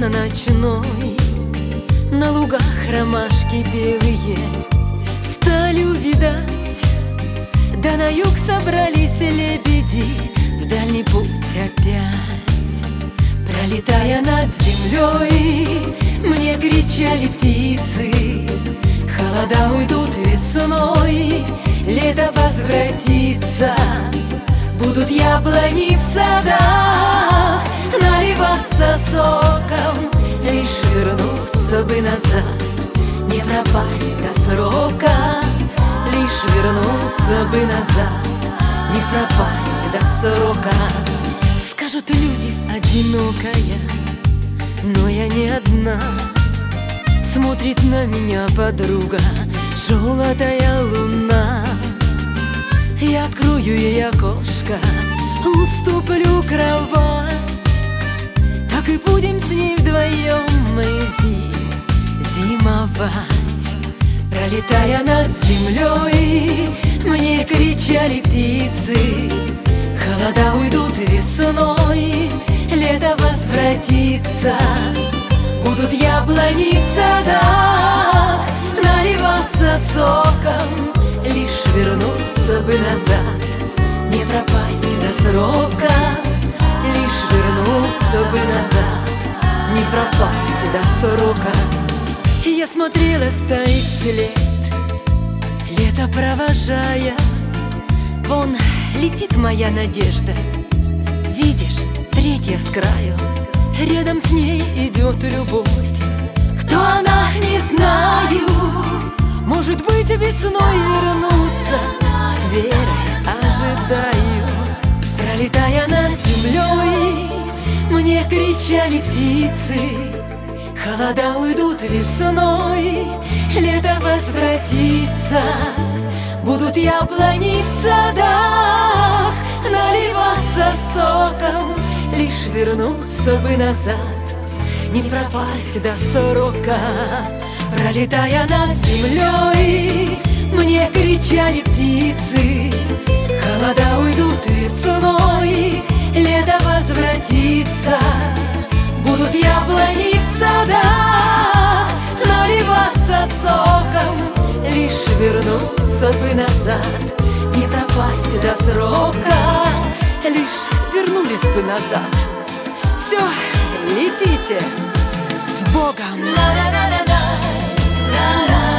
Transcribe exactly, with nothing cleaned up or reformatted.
туман ночной, на лугах ромашки белые стали увидать, да на юг собрались лебеди в дальний путь опять. Пролетая над землей, мне кричали птицы: холода уйдут весной, лето возвратится. Будут яблони в садах наливаться соком, лишь вернуться бы назад, не пропасть до срока. Лишь вернуться бы назад, не пропасть до срока. Скажут люди, одинокая, но я не одна. Смотрит на меня подруга, желтая луна. Я открою ей окошко, уступлю кровать, так и будем с ней вдвоем мы зим, зимовать. Пролетая над землей, мне кричали птицы: холода уйдут весной, лето возвратится. Будут яблони в садах наливаться соком, лишь вернуться бы назад, не пропасть до срока. Лишь вернуться бы назад, не пропасть до срока. Я смотрела, стоит вслед, лето провожая. Вон летит моя надежда, видишь, третья с краю. Рядом с ней идет любовь. Кто она, не знаю. Может быть, весной вернуться, с верой ожидаю. Пролетая над землей, мне кричали птицы: холода уйдут весной, лето возвратится. Будут яблони в садах наливаться соком, лишь вернуться бы назад, не пропасть до срока. Пролетая над землей, мне кричали птицы: холода уйдут весной, лето возвратится. Будут яблони в садах наливаться соком, лишь вернуться бы назад, не пропасть до срока. Лишь вернулись бы назад. Все, летите с Богом.